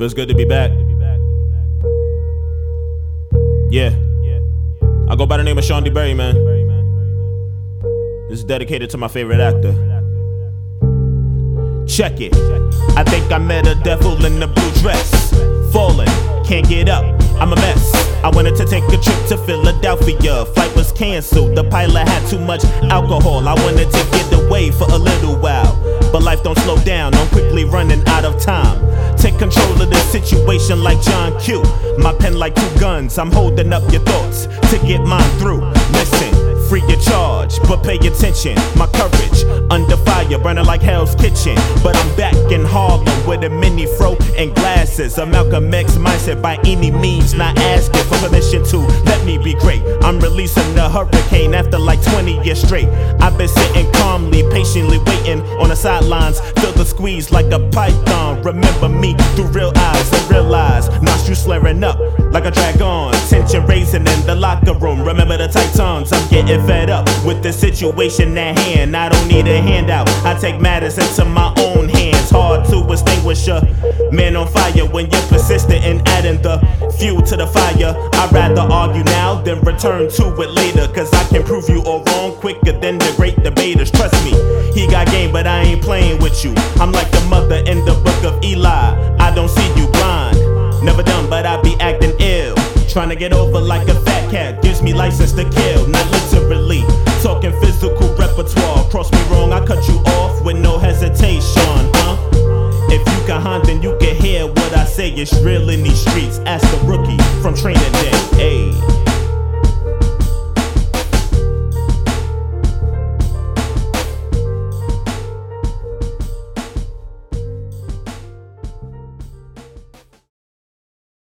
Feels good to be back. Yeah. I go by the name of Sean DeBerry, man. This is dedicated to my favorite actor. Check it. I think I met a devil in a blue dress. Falling, can't get up, I'm a mess. I wanted to take a trip to Philadelphia. Flight was canceled, the pilot had too much alcohol. I wanted to get away for a little while, but life don't slow down, I'm quickly running out of time. Take control of the situation like John Q. My pen like two guns, I'm holding up your thoughts to get mine through. Listen, free your charge, but pay attention. My courage under fire, burning like Hell's Kitchen. But I'm back in Harlem with a mini fro and glasses. A Malcolm X mindset by any means, not asking for permission to let me be great. I'm releasing the hurricane after like 20 years straight. I've been sitting calmly, patiently waiting on the sidelines. Feel the squeeze like a python. Remember me through real eyes and realize nostrils flaring up like a dragon. Tension raising in the locker room. Remember the tight tongues. I'm getting fed up with the situation at hand. I don't need a handout, I take matters into my own hands. Hard to extinguish a man on fire when you're persistent in adding the fuel to the fire. I'd rather argue now than return to it later, cause I can prove you all wrong quicker than the great debaters. Trust me, he got game, but I ain't playing with you. I'm like the mother in the book of Eli. I don't see you blind, never done, but I be acting ill. Trying to get over like a fat cat gives me license to kill, not literally. Talking physical repertoire, cross me wrong, I cut you off with no hesitation, huh? If you can hunt, then you can hear what I say. It's real in these streets. Ask the rookie from Training Day. Ayy.